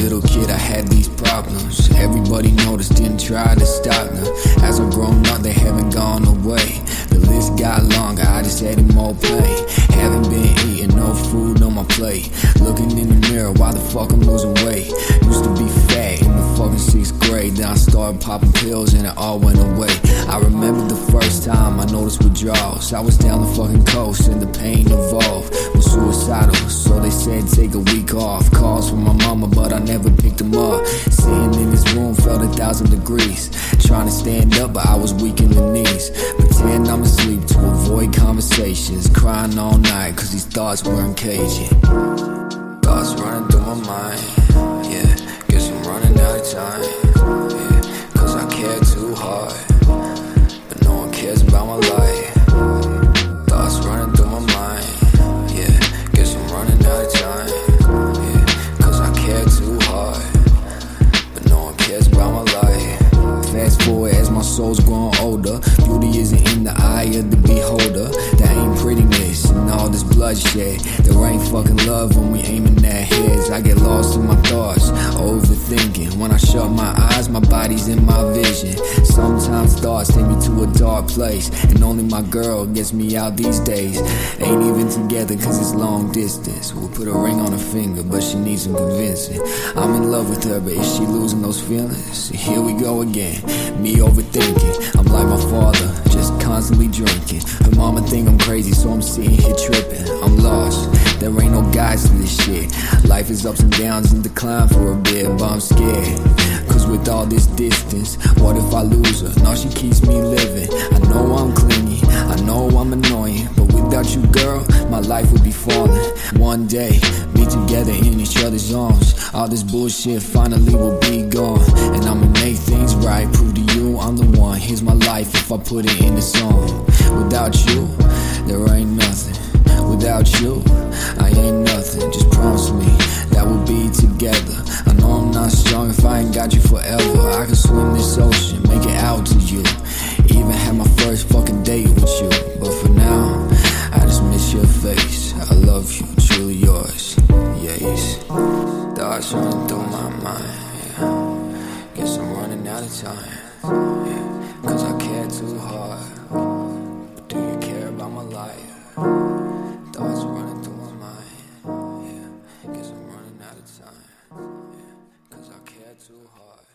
little kid, I had these problems. Everybody noticed, didn't try to stop them. As I've grown up, they haven't gone away. The list got longer, I just added more pain. Haven't been eating, no food on my plate. Looking in the mirror, why the fuck I'm losing weight? Used to be fat in the fucking 6th grade. Then I started popping pills and it all went away. I remember the first time I noticed withdrawals. I was down the fucking coast and the pain evolved. Was suicidal, so they said take a week off. Calls from my mama, but I never picked them up. Sitting in this room felt 1,000 degrees. Trying to stand up, but I was weak in the knees. Pretend I'm asleep to avoid conversations. Crying all night, cause these thoughts weren't caging. Thoughts running through my mind, yeah. Guess I'm running out of time, yeah. Cause I care too hard, but no one cares about my life. Thoughts running through my mind, yeah. Guess I'm running out of time, yeah. Cause I care too hard, but no one cares about my life. Fast forward as my soul's growing older. Beauty isn't in the eye of the beholder. There ain't prettiness and all this bloodshed. There ain't fucking love when we aiming at heads. I get lost in my thoughts, overthinking. When I shut my eyes, my body's in my vision. Sometimes thoughts take me to a dark place, and only my girl gets me out these days. Ain't even together cause it's long distance. We'll put a ring on her finger, but she needs some convincing. I'm in love with her, but is she losing those feelings? Here we go again, me overthinking. I'm like my father, just constantly drinking. Her mama think I'm crazy, so I'm sitting here tripping. I'm lost, there ain't no guides to this shit. Life is ups and downs and decline for a bit, but I'm scared. Cause with all this distance, what if I lose her? No, she keeps me living. I know I'm clingy, I know I'm annoying, but without you, girl, my life would be falling. One day, be together in each other's arms. All this bullshit finally will be gone, and I'ma make things right, prove to you I'm the one. Here's my life if I put it in a song. Without you, there ain't nothing. Without you, I ain't nothing. Just promise me that we'll be together. I know I'm not strong if I ain't got you forever. I can swim this ocean, make it out to you. Even had my first fucking date with you. But for now, I just miss your face. I love you, truly yours, yes. Thoughts running through my mind, yeah. Guess I'm running out of time, yeah. Cause I care too hard, but do you care about my life? Thoughts running through my mind, yeah. Guess I'm running out of time, yeah. Cause I care too hard.